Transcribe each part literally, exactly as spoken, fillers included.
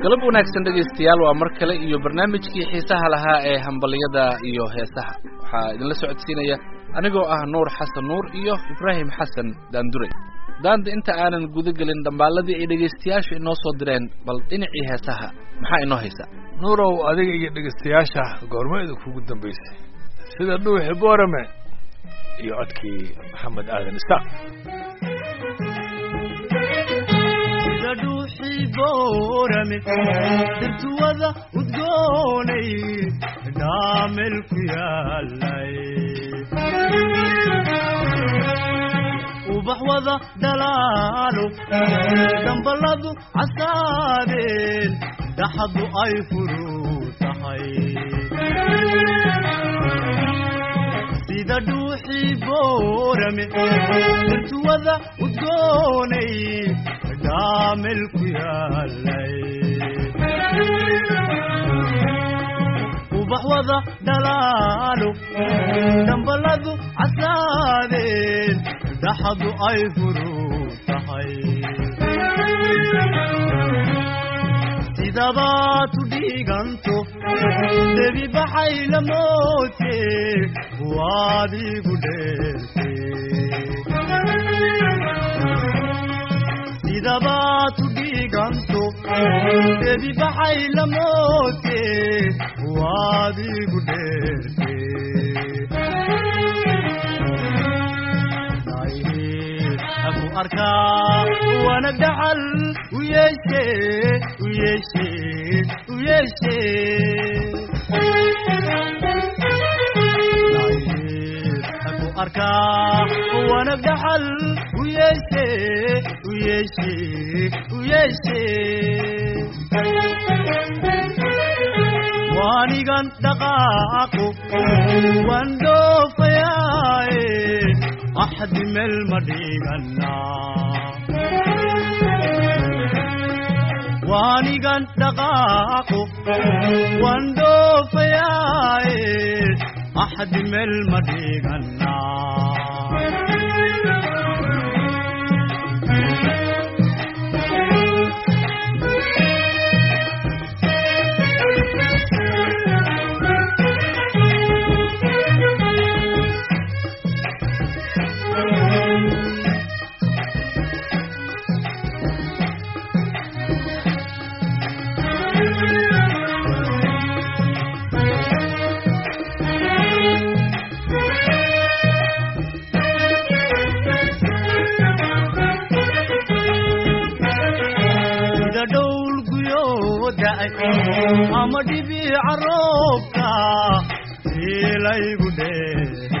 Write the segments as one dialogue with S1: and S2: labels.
S1: galab wanaagsan dhageystayaal waa mar kale iyo barnaamijkii xiisaha lahaa ee hambaliyada iyo heesaha waxaa idinla socodsiinaya anigoo ah nuur xasan nuur iyo ibraahim xasan daanduray daanda inta aanan guda gelin dhambaaladii ay dhegeystayaashu inoo soo direen bal dhinacii heesaha maxaa inoo haysa
S2: nuurow adiga iyo dhegeystayaasha goormayda kugu dambaysay sida dhuuxi boorame iyo codkii maxamed aadan isaaq
S3: dhuuxi boorame dirtuwada udgoonay dhaamel ku yaalay ubax wada dhalaalo dambaladu casaadeen dhaxadu ay furu tahay sida dhuuxi boorame dirtuwada udgoonay dhaamel ku yaalay ubax wada dhalaalo dambaladu casaadeen dhaxadu ay furu tahay sidabaad u dhiganto debi baxay la moote waad igu dheerte sidabaad u dhiganto debi baxay la moote waad igu dheerte aku arkaa wanag dhacal u yeeshe u yeeshe u yeeshe aku arkaa wanag dhacal u yeeshe u yeeshe u yeeshe waanigan dhaqaaqo waan dhoofayaaye أحد مل مديننا واني كان دقاقو واندو فياي أحد مل مديننا ama dhibi carobka ilaygu dhee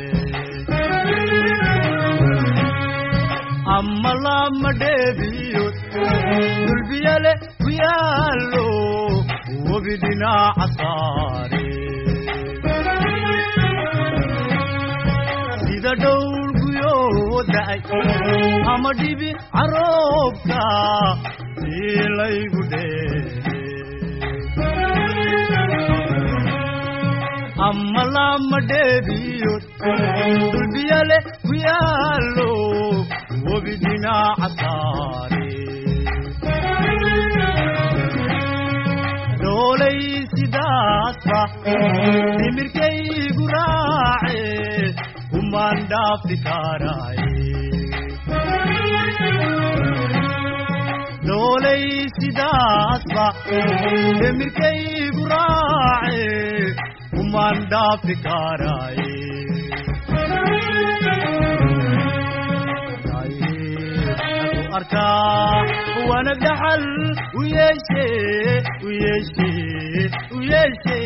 S3: ama lama dheebiyo dulbiyale ku yaalo wabi dhinaca saare sida dhowlguyoo da'ay ama dhibi carobka ilaygu dhee amma lama dheebiyo dulbiyale ku yaalo wabi dhinaca saare doolay sidaasba dhimirkaygu raace kumaan dhaafi karaaye doolay sidaasba dhimirkaygu raace kumaan dhaafi karaaye aku arkaa wanag dhaxal u yeeshe u yeeshe u yeeshe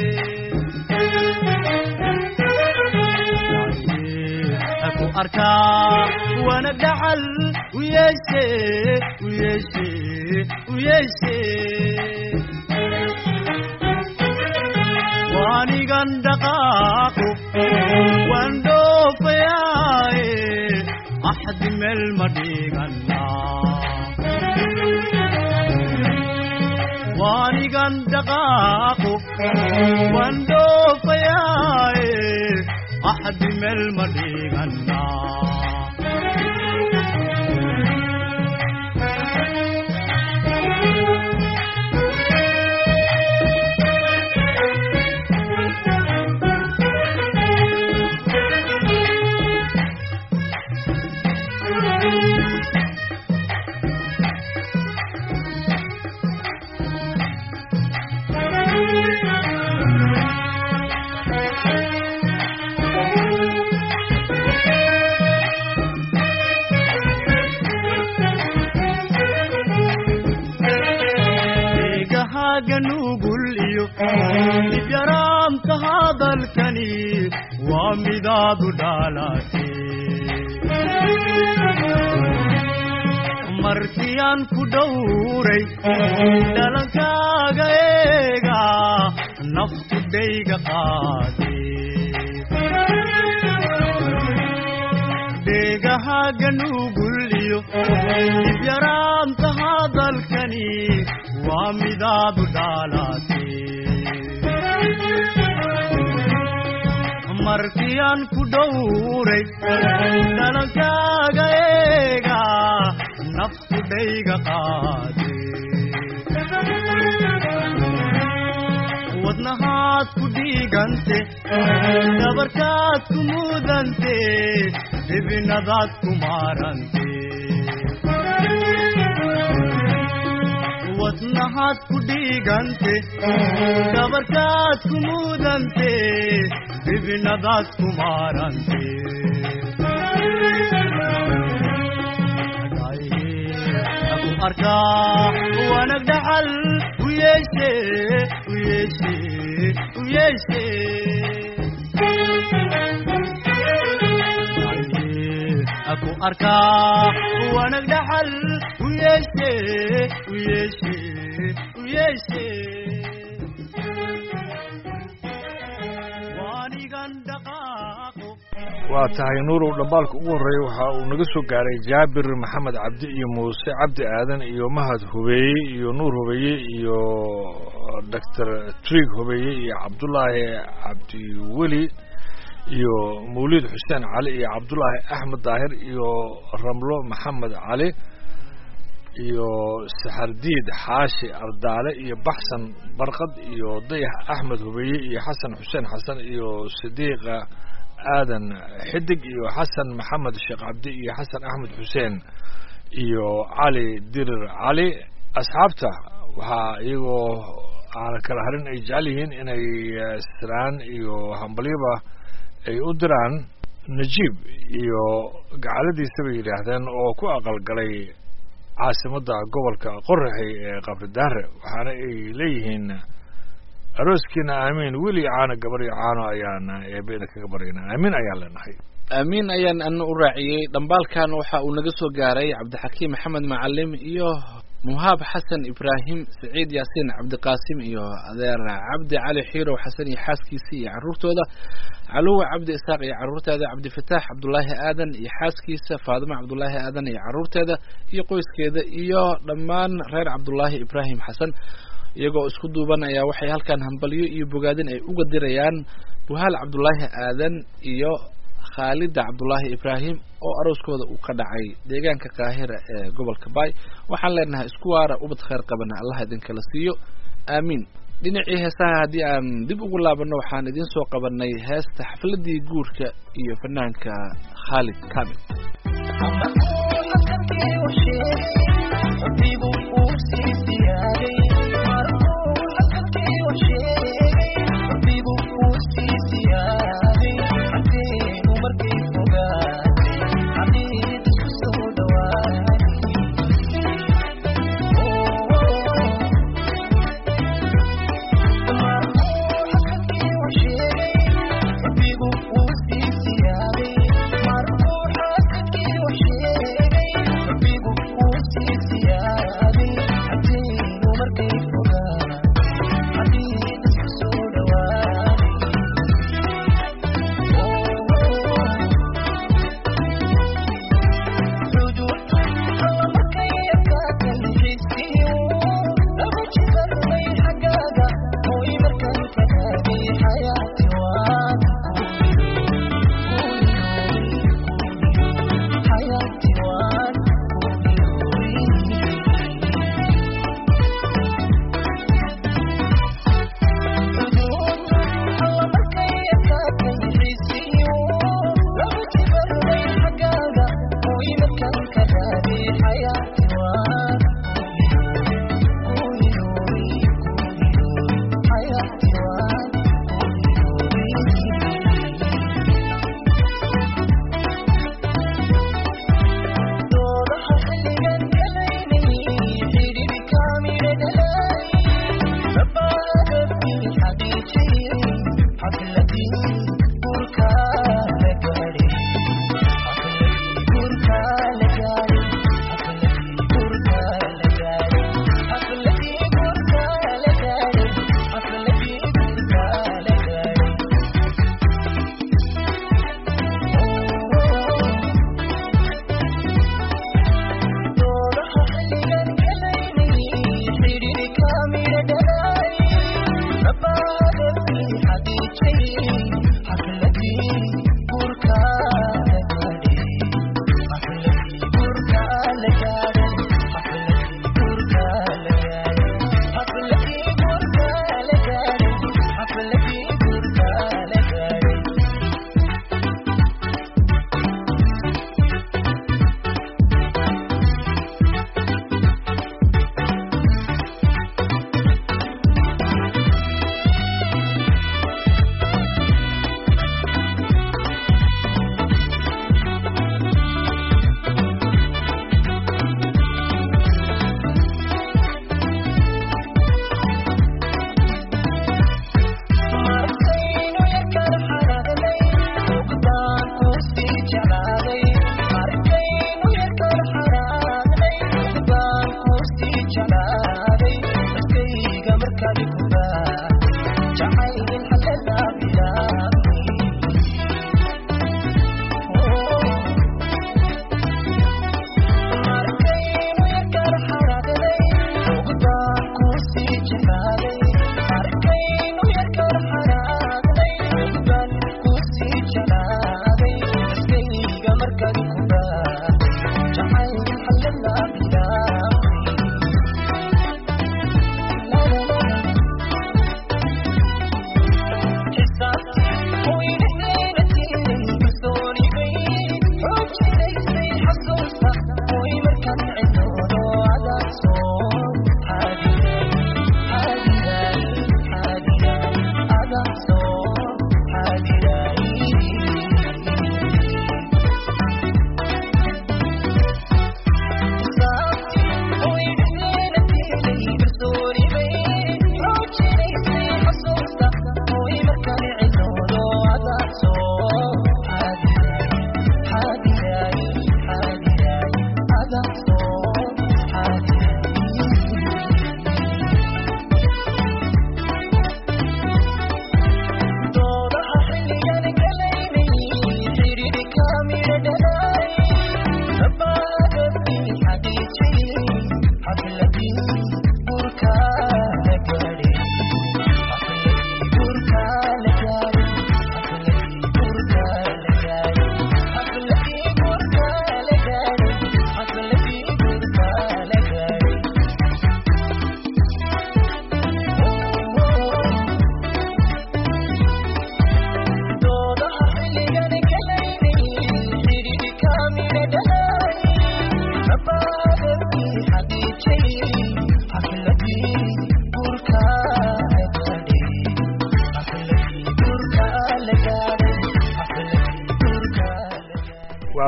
S3: aku arkaa wanag dhaxal u yeeshe u yeeshe u yeeshe waanigan dhaqaaqo waan dhoofayaaye axad meel ma dhigana waanigan dhaqaaqo waan dhoofayaaye axad meel ma dhigana ganugul iyo ibyaraamka hadalkani waa midaadu dhaalate markiyaan ku dhowray dhalankaaga eega naftu dhayga qaade deegaha ganugul iyo ibyaraamka hadalkani waa midaadu dhaalate markiyaan ku dhowray dhalankaaga eega naftu dhayga qaade wadnahaad ku dhiigante dabarkaad ku mudante dibinadaad ku maarante wadnahaad ku dhiigante dabarkaad ku mudante dibinadaad ku maarante arkaa wanag dhaxal u yeeshe u yeeshe u yeeshe aku arkaa wanag dhaxal u yeeshe u yeeshe u yeeshe waanigan dhaqaaqo
S2: waa tahay nuurow dhambaalka ugu horreeya waxa uu naga soo gaaray jaabir maxamed cabdi iyo muuse cabdi aadan iyo mahad hubeeye iyo nuur hubeeye iyo doctor trig hubeeye iyo cabdullaahi cabdiweli iyo mawlid xuseen cali iyo cabdullaahi axmed daahir iyo ramlo maxamed cali iyo saxardiid xaashi ardaale iyo baxsan barqad iyo dayax axmed hubeeye iyo xasan xuseen xasan iyo sidiiqa aadan xidig iyo xasan maxamed sheekh cabdi iyo xasan axmed xuseen iyo cali dirir cali asxaabta waxaa iyagoo aan kala harin ay jecel yihiin inay siraan iyo hambalyaba ay u diraan najiib iyo gacaladiisa bay yidhaahdeen oo ku aqalgalay caasimadda gobolka qoraxey ee qabridaare waxaana ay leeyihiin arooskiina aamiin weli caano gabar iyo caano ayaan eebeda kaga baryaynaa aamiin ayaan leenahay
S1: aamiin ayaan ana u raaciyey dhambaalkan waxa uu naga soo gaaray cabdixakiim maxamed macalim iyo muhaab xasan ibraahim saciid yaasiin cabdiqaasim iyo adeer cabdi cali xiirow xasan iyo xaaskiisii iyo carruurtooda caluwa cabdi isaaq iyo carruurteeda cabdifataax cabdullaahi aadan iyo xaaskiisa faadimo cabdullaahi aadan iyo carruurteeda iyo qoyskeeda iyo dhammaan reer cabdullaahi ibraahim xasan iyagoo isku duubanaya waxay halkan hambalyo iyo bogaadin ay uga dirayaan buhaal cabdullaahi aadan iyo khaalida cabdullaahi ibraahim oo arooskooda uu ka dhacay deegaanka qaahira ee gobolka baay waxaan leenahay isku waara ubad khayr qabana allah idinkala siiyo aamiin dhinacii heesaha haddii aan dib ugu laabanno waxaan idiin soo qabanay heesta xafladii guurka iyo fanaanka khaalid kaamil
S4: Yeah.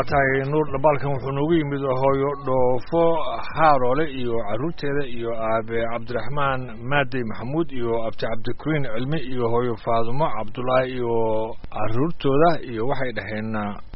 S2: tahay nuur dhabaalkan wuxuu noogu yimid hooyo dhoofo haaroole iyo caruurteeda iyo aabe cabdiraxmaan maadey maxamuud iyo abti cabdikariin cilmi iyo hooyo faadumo cabdulaahi iyo caruurtooda iyo waxay dhaheen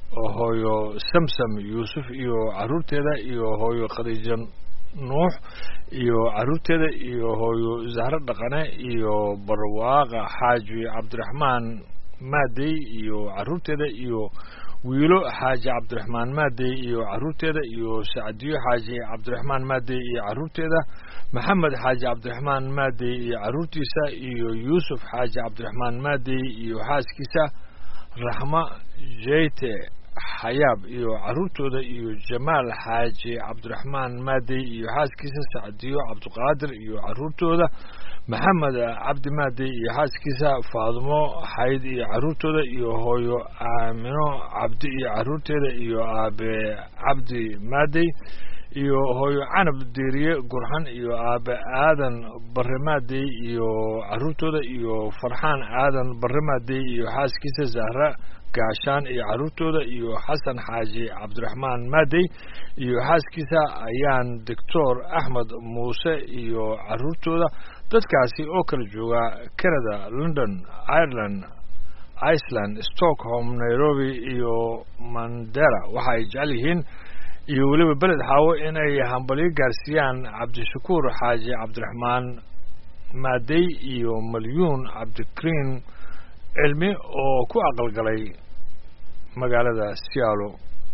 S2: hooyo samsam yuusuf iyo caruurteeda iyo hooyo khadiijo nuux iyo caruurteeda iyo hooyo zahro dhaqane iyo barwaaqa xaaji cabdiraxmaan maadey iyo caruurteeda iyo wiilo xaaji cabdiraxmaan maadey iyo caruurteeda iyo sacdiyo xaaji cabdiraxmaan maadey iyo caruurteeda maxamed xaaji cabdiraxmaan maadey iyo caruurtiisa iyo yuusuf xaaji cabdiraxmaan maadey iyo xaaskiisa raxma jeyte xayaab iyo caruurtooda iyo jamaal xaaji cabdiraxmaan maadey iyo xaaskiisa sacdiyo cabdiqaadir iyo caruurtooda maxamed cabdi maadey iyo xaaskiisa faadumo xayd iyo caruurtooda iyo hooyo aamino cabdi iyo caruurteeda iyo aabe cabdi maadey iyo hooyo canab diiriye gurxan iyo aabe aadan barre maadey iyo caruurtooda iyo farxaan aadan barre maadey iyo xaaskiisa zahra gaashaan iyo caruurtooda iyo xasan xaaji cabdiraxmaan maadey iyo xaaskiisa ayaan doctor axmed muuse iyo caruurtooda dadkaasi oo kala jooga canada london ireland iceland stockholm nairobi iyo mandera waxa ay jecel yihiin iyo weliba beled xaawo inay hambalyo gaarsiiyaan cabdishakuur xaaji cabdiraxmaan maadey iyo malyuun cabdikariin cilmi oo ku aqalgalay magaalada Seattle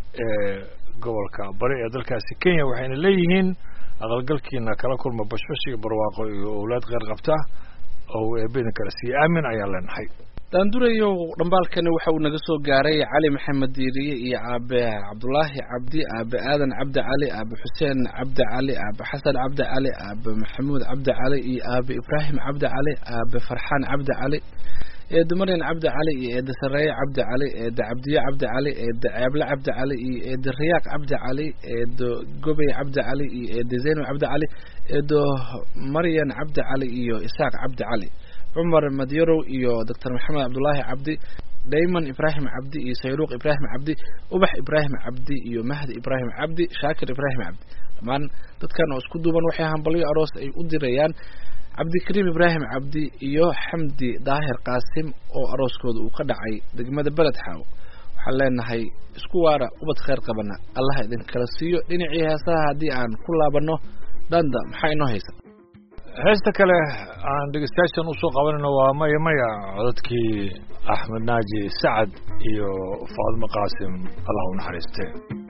S2: ee gobolka bari ee dalkaasi Kenya waxayna leeyihiin aqalgalkiina kala kulma bashbash iyo barwaaqo iyo awlaad qeyr qabta oo eebina kala si aamin ayaa leenahay
S1: daandurayo dhambaalkani waxa uu naga soo gaaray cali maxamed diiriye iyo aabe cabdulaahi cabdi aabe aadan cabdi cali aabe xuseen cabdi cali aabe xasan cabdi cali aabe maxamuud cabdi cali iyo aabe ibraahim cabdi cali aabe farxaan cabdi cali eed maryan cabdi cali iyo eed sareey cabdi cali eed cabdiye cabdi cali eed ceeble cabdi cali iyo eed riyaaq cabdi cali eed gobey cabdi cali iyo eed zayn cabdi cali eed maryan cabdi cali iyo isaaq cabdi cali عمر مديرو iyo دكتور محمد عبد الله عبدي دايما إبراهيم عبدي iyo sayruuq إبراهيم عبدي ubax إبراهيم عبدي iyo mahdi إبراهيم عبدي shaakir إبراهيم عبدي man dadkan oo isku duuban waxay hambalyo aroos ay u dirayaan عبد الكريم إبراهيم عبدي iyo xamdi daahir qaasim oo arooskooda uu ka dhacay degmada balad xaaw waxaan leenahay isku waara ubad khayr qabana Allah idin kala siiyo dhinacii heesaha hadii aan ku laabano danda maxay inoo haysa
S2: heesta kale aan dhegeystayaashan usoo qabanayno waa maya maya codadkii axmed naaji sacad iyo faadimo qaasim allah u naxariiste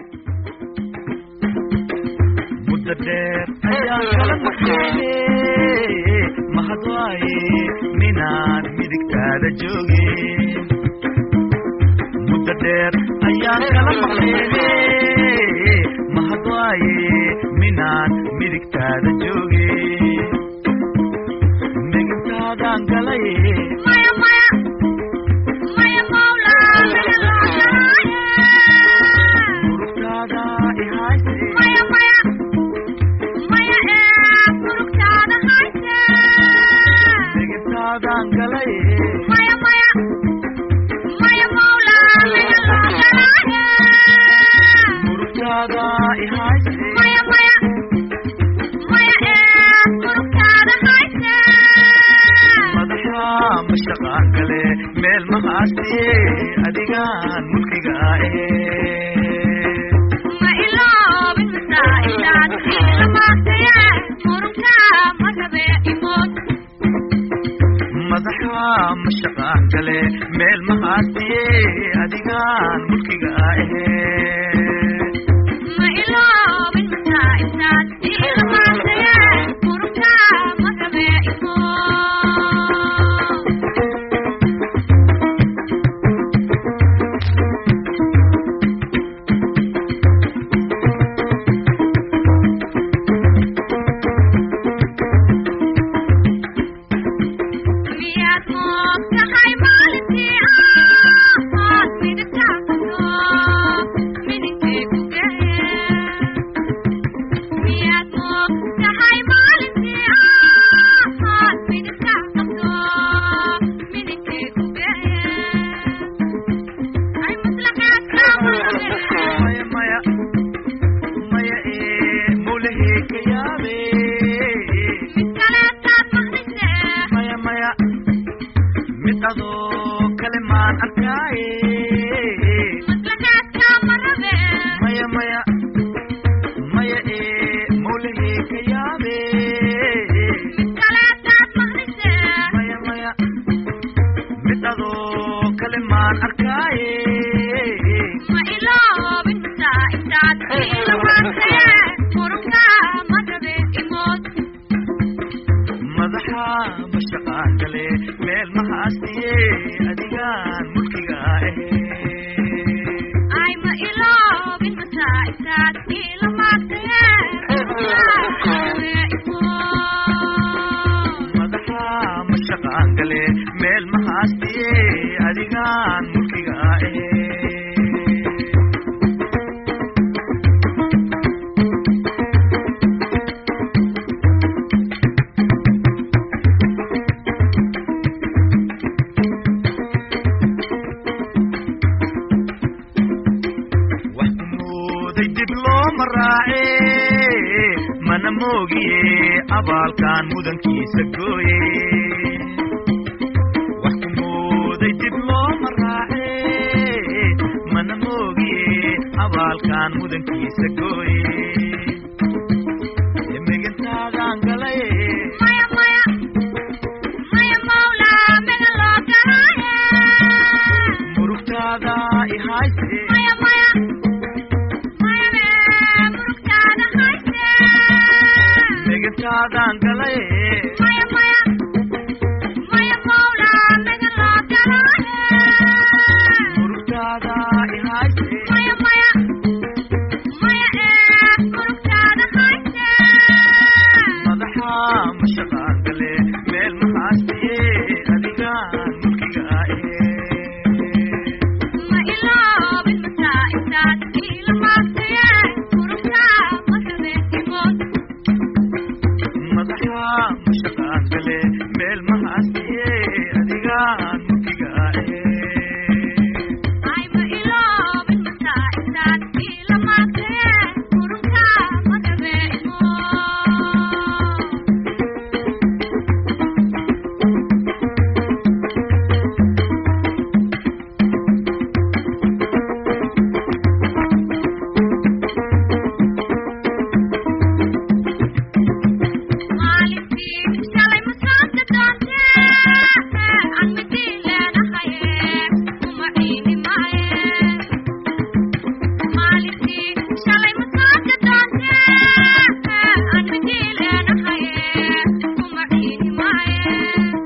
S3: muddo dheer ayaan kala maqleeyey mahad waaye minaan midigtaada joogin muddo dheer ayaan kala maqleeyey mahad waaye minaan midigtaada joogin galay maya maya maya mawla murugtaada ihayse maya maya maya ee murugtaada hayse digtaadan galay maya maya maya mawla murugtaada ihayse maya maya maya ee murugtaada hayse mashaqaan kale meel mahaasiye adigaan mulkiga ahee ma iloobin masaa'ilaad ilamaataya murugta marabe imood madaxa mashaqaan kale meel mahaasiye adigaan mulkiga ahee ma iloobin masaa'ilaad ilamaataya murugta marabe imood madaxa mashaqaan gale meel maxaastiye adigaan mulkiga ahe
S4: ayma iloobin masaa'isaad ila maagtayeen
S3: madaxa mashaqaan gale meel maxaastiye adigaan mulkiga ahe mana moogiye abaalkan mudankiisa gooye wax ku mooday dib looma raace mana moogiye abaalkan mudankiisa gooye emegantaagaan galay
S4: maya maya maya mawla mega loo garaaye
S3: murugtaada i hayse
S4: maya maya
S3: megantaagaan galay
S4: maya maya maya mawla mega loo garaaye
S3: murugtaada i hayse
S4: maya maya maya ee murugtaada hayse
S3: madaxa mashaqaan gale meel maxaastiye adigaan mulkiga ahe
S4: ma iloobin masaa'isaad ila maagtayeen murugta makabeekimood
S3: madaxa mashaqaan gale meel maxaastiye adigaan mulkiga ahe
S4: ayma iloobin masaa'isaad ila maagtayeen murugta makabeekimood maalintii shalay masaanta doontee aan midii leenahaye uma ciini maaye maalintii shalay masaanta doontee aan midii leenahaye uma ciini maaye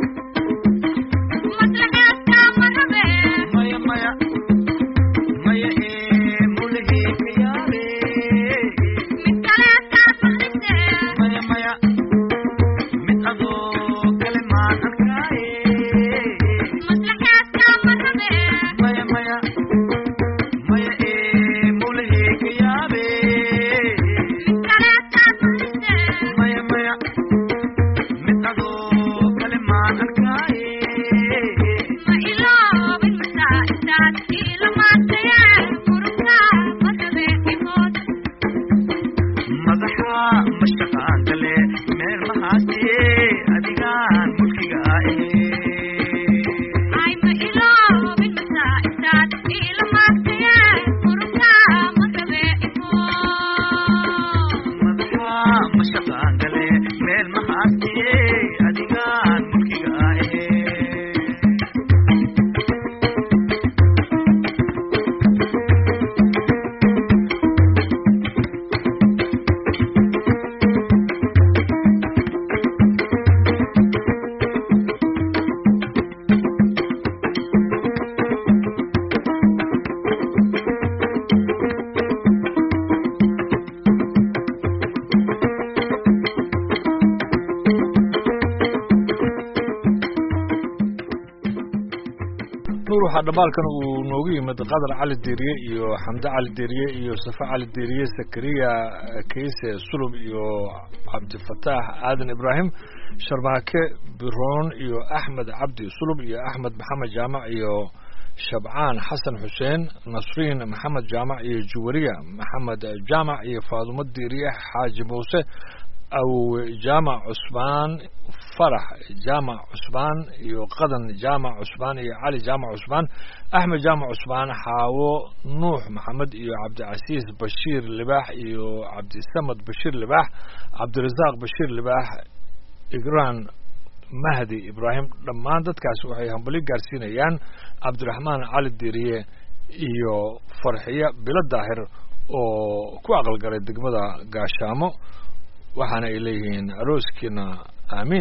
S4: maslaxeedka ma rabee
S3: maya maya maya ee mulihii ka yaabe
S4: mid kaleetaad maqlisee
S3: maya maya mid adoo kale maan arkaaye
S4: maslaxeedka ma rabee
S3: maya maya maya ee mulihii ka yaabe
S4: mid kaleetaad maqlisee
S3: maya maya mid adoo kale maan arkaaye
S4: ma iloobin masaa'isaad ila maagtayeen murugta makabeekimood
S3: madaxa mashaqaan gale meel maxaastiye adigaan mulkiga ahe
S4: ayma iloobin masaa'isaad ila maagtayeen murugta makabeekimood
S3: madaxa mashaqaan gale meel maxaastiye adigaan mulkiga ahe
S2: nuur waxaa dhamaalkan uu noogu yimid qadar cali deriye iyo xamde cali deriye iyo safa cali deriye sakariya kayse sulub iyo cabdifataax aadan ibraahim sharmaake biroon iyo axmed cabdi sulub iyo axmed maxamed jaamac iyo shabcaan xasan xuseen nasriin maxamed jaamac iyo juwariya maxamed jaamac iyo faadumo deriye xaaji muuse aw jaamac cusmaan farax jaamac cusmaan iyo qadan jaamac cusmaan iyo cali jaamac cusmaan axmed jaamac cusmaan xaawo nuux maxamed iyo cabdicasiis bashiir libaax iyo cabdisamad bashiir libaax cabdirasaaq bashiir libaax igraan mahdi ibraahim dhammaan dadkaas waxay hambali gaarsiinayaan cabdiraxmaan cali deriye iyo farxiya bilo daahir oo ku aqalgalay degmada gaashaamo waxaana ay leeyihiin arooskiina aamiin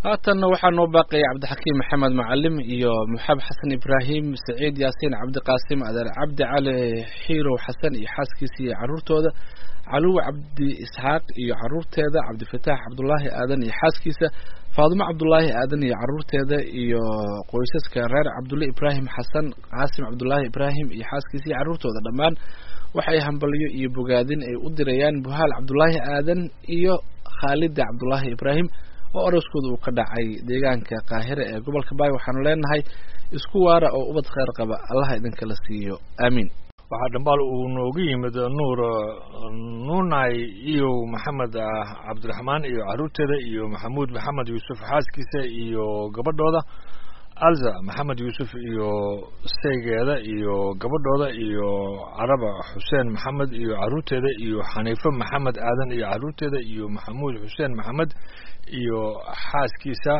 S1: haatanna waxaa noo baaqaya cabdixakiim maxamed macalim iyo muxab xasan ibraahim saciid yaasiin cabdiqaasim adeer cabdi cali xiirow xasan iyo xaaskiisa iyo caruurtooda caluw cabdi isxaaq iyo caruurteeda cabdifataax cabdulaahi aadan iyo xaaskiisa faadimo cabdulaahi aadan iyo caruurteeda iyo qoysaska reer cabdulle ibraahim xasan qaasim cabdulaahi ibraahim iyo xaaskiisa iyo caruurtooda dhammaan waxay hambalyo iyo bogaadin ay u dirayaan buhaal cabdulaahi aadan iyo khaalida cabdulaahi ibraahim oo arooskooda uu ka dhacay deegaanka qaahire ee gobolka baay waxaanu leenahay isku waara oo ubad kheyr qaba allaha idinkala siiyo aamiin
S2: waxaa dhambaal uu noogu yimid nuur nuunay iyo maxamed cabdiraxmaan iyo caruurteeda iyo maxamuud maxamed yuusuf xaaskiisa iyo gabadhooda alza maxamed yuusuf iyo saygeeda iyo gabadhooda iyo caraba xuseen maxamed iyo caruurteeda iyo xaniifo maxamed aadan iyo caruurteeda iyo maxamuud xuseen maxamed iyo xaaskiisa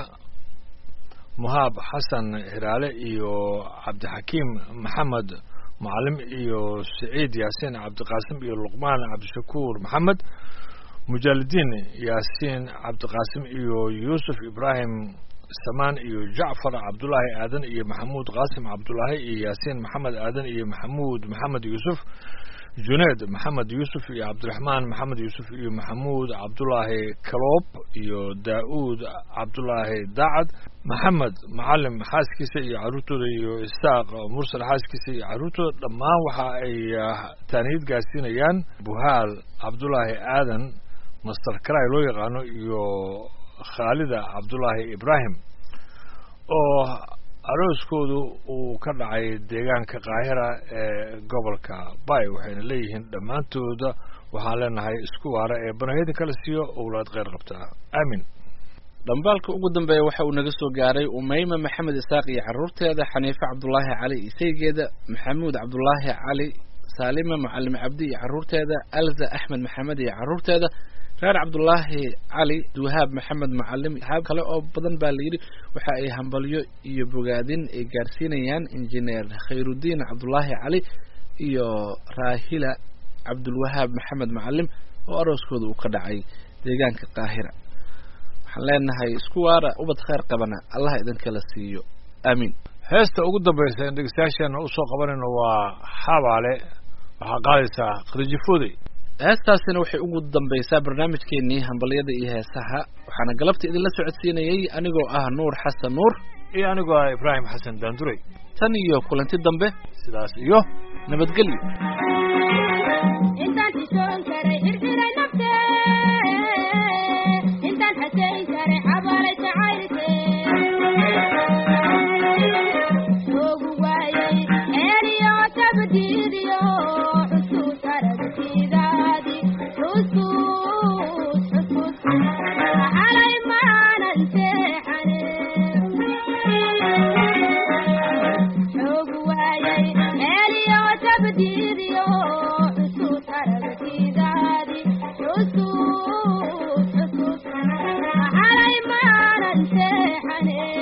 S2: muhaab xasan hiraale iyo cabdixakiim maxamed macalim iyo saciid yaasiin cabdiqaasim iyo luqmaan cabdishakuur maxamed mujaalidiin yaasiin cabdiqaasim iyo yuusuf ibraahim samaan iyo jacfar cabdulaahi aadan iyo maxamuud qaasim cabdulaahi iyo yaasiin maxamed aadan iyo maxamuud maxamed yuusuf juneed maxamed yuusuf iyo cabdiraxmaan maxamed yuusuf iyo maxamuud cabdulaahi kaloob iyo daa-uud cabdulaahi daacad maxamed macalim xaaskiisa iyo caruurtooda iyo isaaq mursal xaaskiisa iyo caruurtooda dhammaan waxa ay taaniyad gaarsiinayaan buhaal cabdulaahi aadan master karay loo yaqaano iyo khaalida cabdulaahi ibraahim oo arooskoodu uu ka dhacay deegaanka qaahira ee gobolka bay waxayna leeyihiin dhammaantooda waxaan leenahay isku waara ee banahiyada kala siiyo owlaad kheyr qabtaa aamin
S1: dhambaalka ugu dambeeya waxa uu naga soo gaaray umeyma maxamed isaaq iyo caruurteeda xaniife cabdulaahi cali isaygeeda maxamuud cabdulaahi cali saalima macalim cabdi iyo caruurteeda alza axmed maxamed iyo caruurteeda reer cabdulaahi cali duhaab maxamed macalim haab kale oo badan baa layidhi waxa ay hambalyo iyo bogaadin ay gaarsiinayaan injineer khayrudiin cabdulaahi cali iyo raahila cabdulwahaab maxamed macalim oo arooskooda uu ka dhacay deegaanka qaahira waxaan leenahay isku waara ubad kheyr qabana allah idinkala siiyo aamiin
S2: heesta ugu dambaysa in dhegeystayaasheena usoo qabanayno waa xabaale waxaa qaadaysaa khadiijifooday
S1: heestaasina waxay ugu dambaysaa barnaamijkeenii hambalyada iyo heesaha waxaana galabta idinla socodsiinayay anigoo ah nuur xasan nuur
S2: iyo anigoo ah ibraahim xasan daanduray
S1: tan iyo kulanti dambe
S2: sidaas iyo
S1: nabadgelyo
S4: intaan xishoon karay xirxiray nafte intaan xasayn karay xabaalay jacaylke joogu waayay eeliyo tabdiidiyo xusuus aragtidaadi xusuus xusuus xalay maanan seexane joogu waayay eeliyo tabdiidiyo xusuus aragtidaadi xusuus xusuus xalay maanan seexane